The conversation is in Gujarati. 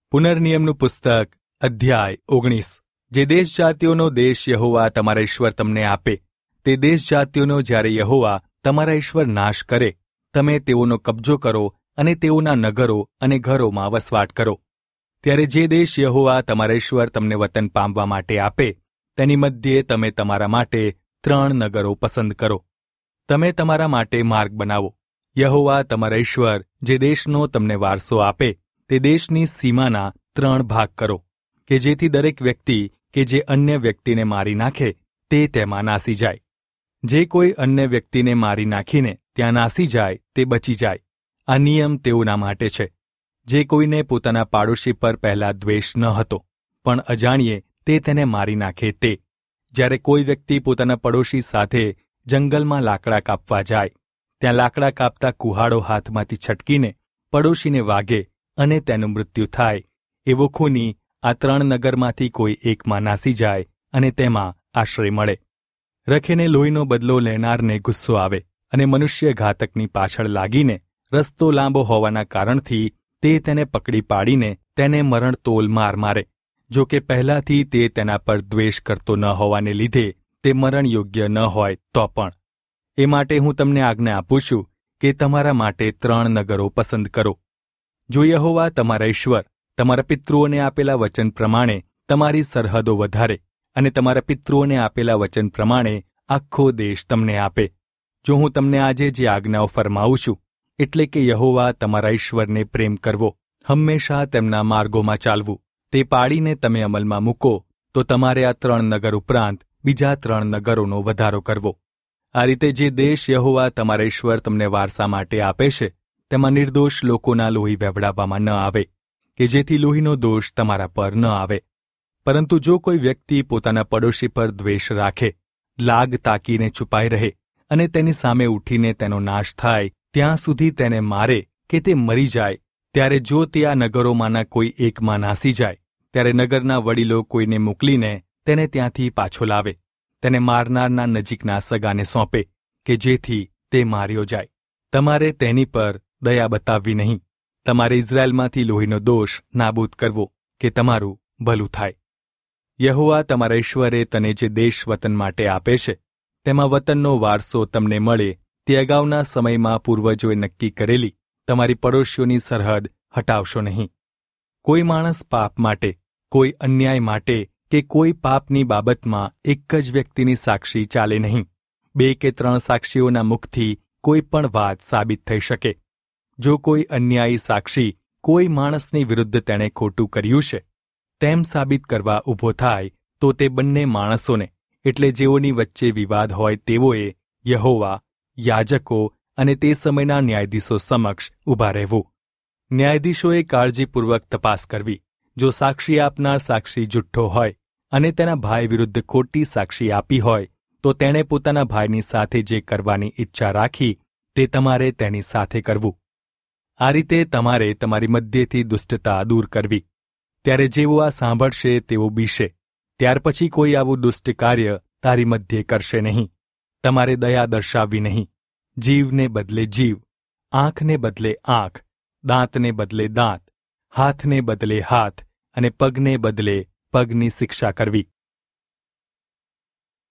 પુનર્નિયમનું પુસ્તક અધ્યાય 19। જે દેશ જાતિઓનો દેશ યહોવા તમારા ઈશ્વર તમને આપે, તે દેશ જાતિઓનો જ્યારે યહોવા તમારા ઈશ્વર નાશ કરે, તમે તેઓનો કબજો કરો અને તેઓના નગરો અને ઘરોમાં વસવાટ કરો, ત્યારે જે દેશ યહોવા તમારા ઈશ્વર તમને વતન પામવા માટે આપે, તેની મધ્યે તમે તમારા માટે 3 નગરો પસંદ કરો। તમે તમારા માટે માર્ગ બનાવો। યહોવા તમારા ઈશ્વર જે દેશનો તમને વારસો આપે, તે દેશની સીમાના 3 ભાગ કરો, કે જેથી દરેક વ્યક્તિ કે જે અન્ય વ્યક્તિને મારી નાખે તે તેમાં નાસી જાય। જે કોઈ અન્ય વ્યક્તિને મારી નાખીને ત્યાં નાસી જાય તે બચી જાય। આ નિયમ તેઓના માટે છે, જે કોઈને પોતાના પાડોશી પર પહેલા દ્વેષ ન હતો, પણ અજાણ્યે તે તેને મારી નાખે તે। જ્યારે કોઈ વ્યક્તિ પોતાના પડોશી સાથે જંગલમાં લાકડા કાપવા જાય, ત્યાં લાકડા કાપતા કુહાડો હાથમાંથી છટકીને પડોશીને વાગે અને તેનું મૃત્યુ થાય, એવો ખૂની આ 3 નગરમાંથી કોઈ એકમાં નાસી જાય અને તેમાં આશ્રય મળે। રખેને લોહીનો બદલો લેનારને ગુસ્સો આવે અને મનુષ્ય ઘાતકની પાછળ લાગીને રસ્તો લાંબો હોવાના કારણથી તે તેને પકડી પાડીને તેને મરણતોલ માર મારે, જો કે પહેલાથી તે તેના પર દ્વેષ કરતો ન હોવાને લીધે તે મરણ યોગ્ય ન હોય તો પણ। એ માટે હું તમને આજ્ઞા આપું છું કે તમારા માટે 3 નગરો પસંદ કરો। જો યહોવા તમારા ઈશ્વર તમારા પિતૃઓને આપેલા વચન પ્રમાણે તમારી સરહદો વધારે અને તમારા પિતૃઓને આપેલા વચન પ્રમાણે આખો દેશ તમને આપે, જો હું તમને આજે જે આજ્ઞાઓ ફરમાવું છું, એટલે કે યહોવા તમારા ઈશ્વરને પ્રેમ કરવો, હંમેશા તેમના માર્ગોમાં ચાલવું, તે પાડીને તમે અમલમાં મૂકો, તો તમારે આ 3 નગર ઉપરાંત બીજા 3 નગરોનો વધારો કરવો। આ રીતે જે દેશ યહોવા તમારા ઈશ્વર તમને વારસા માટે આપે છે, તેમાં નિર્દોષ લોકોના લોહી વહેવડાવવામાં ન આવે, કે જેથી લોહીનો દોષ તમારા પર ન આવે। પરંતુ જો કોઈ વ્યક્તિ પોતાના પડોશી પર દ્વેષ રાખે, લાગ તાકીને છુપાઈ રહે અને તેની સામે ઉઠીને તેનો નાશ થાય ત્યાં સુધી તેને મારે કે તે મરી જાય, ત્યારે જો તે આ નગરોમાંના કોઈ એકમાં નાસી જાય, ત્યારે નગરના વડીલો કોઈને મોકલીને તેને ત્યાંથી પાછો લાવે, તેને મારનારના નજીકના સગાને સોંપે, કે જેથી તે માર્યો જાય। તમારે તેની પર દયા બતાવવી નહીં, તમારે ઇઝરાયલમાંથી લોહીનો દોષ નાબૂદ કરવો, કે તમારું ભલું થાય। યહોવા તમારા ઈશ્વરે તને જે દેશ વતન માટે આપે છે, તેમાં વતનનો વારસો તમને મળે તે અગાઉના સમયમાં પૂર્વજોએ નક્કી કરેલી તમારી પડોશીઓની સરહદ હટાવશો નહીં। કોઈ માણસ પાપ માટે, કોઈ અન્યાય માટે કે કોઈ પાપની બાબતમાં એક જ વ્યક્તિની સાક્ષી ચાલે નહીં, 2 કે 3 સાક્ષીઓના મુખથી કોઈ પણ વાત સાબિત થઈ શકે। જો કોઈ અન્યાયી સાક્ષી કોઈ માણસની વિરુદ્ધ તેણે ખોટું કર્યું છે તેમ સાબિત કરવા ઊભો થાય, તો તે બંને માણસોને, એટલે જેઓની વચ્ચે વિવાદ હોય તેઓએ યહોવા, યાજકો અને તે સમયના ન્યાયાધીશો સમક્ષ ઊભા રહેવું। ન્યાયાધીશોએ કાળજીપૂર્વક તપાસ કરવી। જો સાક્ષી આપનાર સાક્ષી જુઠ્ઠો હોય અને તેના ભાઈ વિરુદ્ધ ખોટી સાક્ષી આપી હોય, તો તેણે પોતાના ભાઈની સાથે જે કરવાની ઈચ્છા રાખી તે તમારે તેની સાથે કરવું। આ રીતે તમારે તમારી મધ્યેથી દુષ્ટતા દૂર કરવી। ત્યારે જેઓ આ સાંભળશે તેઓ બીશે, ત્યાર પછી કોઈ આવું દુષ્ટ કાર્ય તારી મધ્યે કરશે નહીં। તમારે દયા દર્શાવવી નહીં, જીવને બદલે જીવ, આંખને બદલે આંખ, દાંતને બદલે દાંત, હાથને બદલે હાથ અને પગને બદલે પગની શિક્ષા કરવી।